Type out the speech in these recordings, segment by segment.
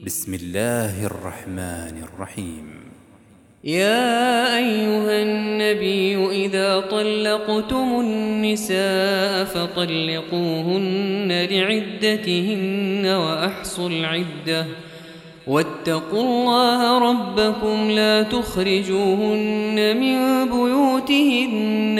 بسم الله الرحمن الرحيم. يا أيها النبي إذا طلقتم النساء فطلقوهن لعدتهن وأحصوا العدة واتقوا الله ربكم لا تخرجوهن من بيوتهن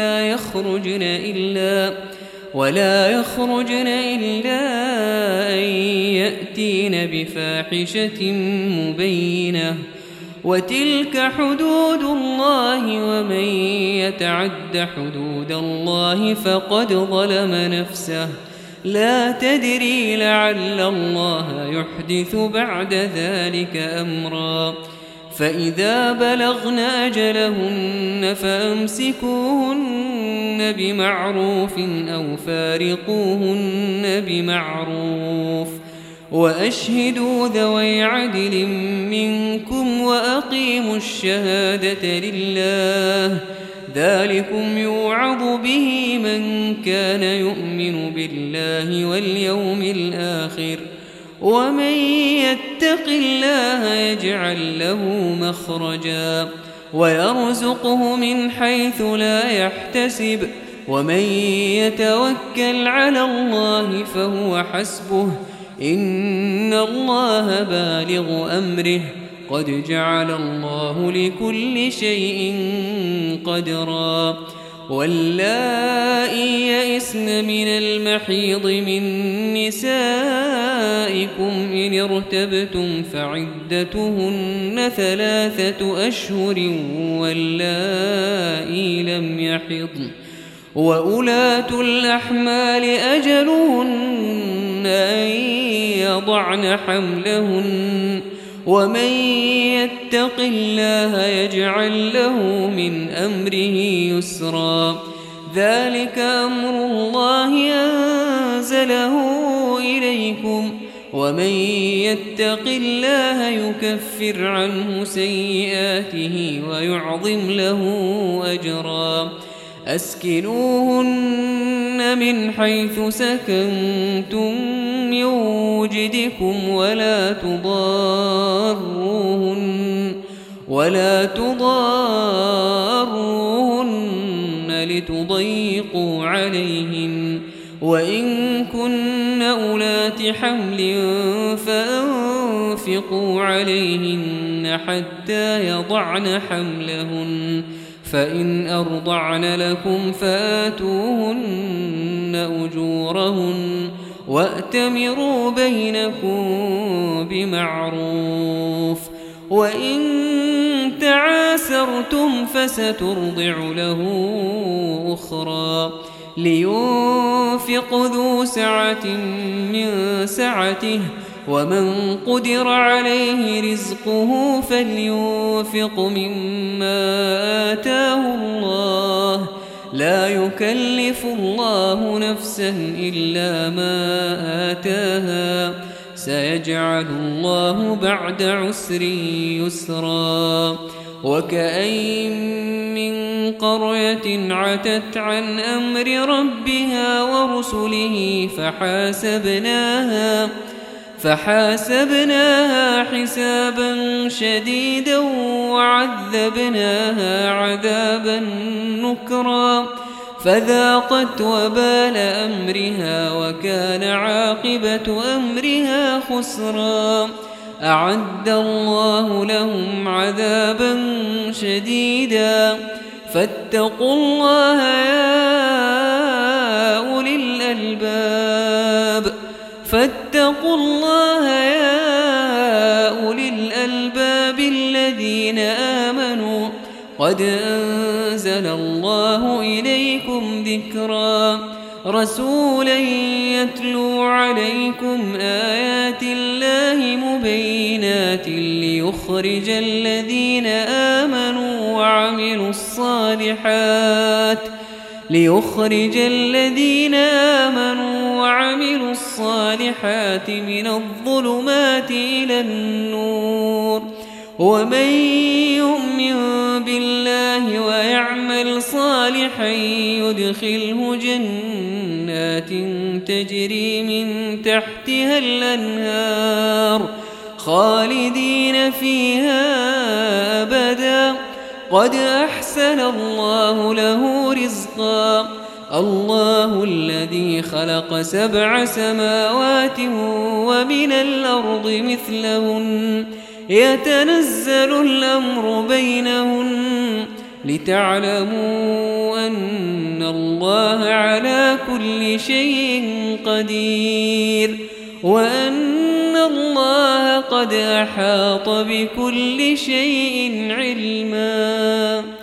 ولا يخرجن إلا أن يأتين بفاحشة مبينة وتلك حدود الله ومن يتعد حدود الله فقد ظلم نفسه لا تدري لعل الله يحدث بعد ذلك أمرا فإذا بلغن أجلهن فأمسكوهن بمعروف أو فارقوهن بمعروف وأشهدوا ذوي عدل منكم وأقيموا الشهادة لله ذلكم يوعظ به من كان يؤمن بالله واليوم الآخر ومن يتق الله يجعل له مخرجا ويرزقه من حيث لا يحتسب ومن يتوكل على الله فهو حسبه إن الله بالغ أمره قد جعل الله لكل شيء قدرا واللائي يئسن من المحيض من نسائكم إن ارتبتم فعدتهن 3 أشهر واللائي لم يحضن وأولاة الأحمال أجلهن أن يضعن حملهن ومن يتق الله يجعل له من أمره يسرا ذلك أمر الله أنزله إليكم ومن يتق الله يكفر عنه سيئاته ويعظم له أجرا أسكنوهن من حيث سكنتم من وجدكم ولا تضاروهن لتضيقوا عليهن وإن كن أولات حمل فأنفقوا عليهن حتى يضعن حملهن فإن أرضعن لكم فآتوهن أجورهن وأتمروا بينكم بمعروف وإن تعاسرتم فسترضع له أخرى لينفق ذو سعة من سعته ومن قدر عليه رزقه فلينفق مما آتاه الله لا يكلف الله نفسا إلا ما آتاها سيجعل الله بعد عسر يسرا وكأين من قرية عتت عن أمر ربها ورسله فحاسبناها حسابا شديدا وعذبناها عذابا نكرا فذاقت وبال أمرها وكان عاقبة أمرها خسرا أعد الله لهم عذابا شديدا فاتقوا الله يا أولي الألباب الذين آمنوا قد أنزل الله إليكم ذكرا رسولا يتلو عليكم آيات الله مبينات ليخرج الذين آمنوا وعملوا الصالحات من الظلمات إلى النور ومن يؤمن بالله ويعمل صالحا يدخله جنات تجري من تحتها الأنهار خالدين فيها أبدا قد أحسن الله له رزقا الله الذي خلق 7 سماوات ومن الأرض مثلهن يتنزل الأمر بينهن لتعلموا أن الله على كل شيء قدير وأن الله قد أحاط بكل شيء علما.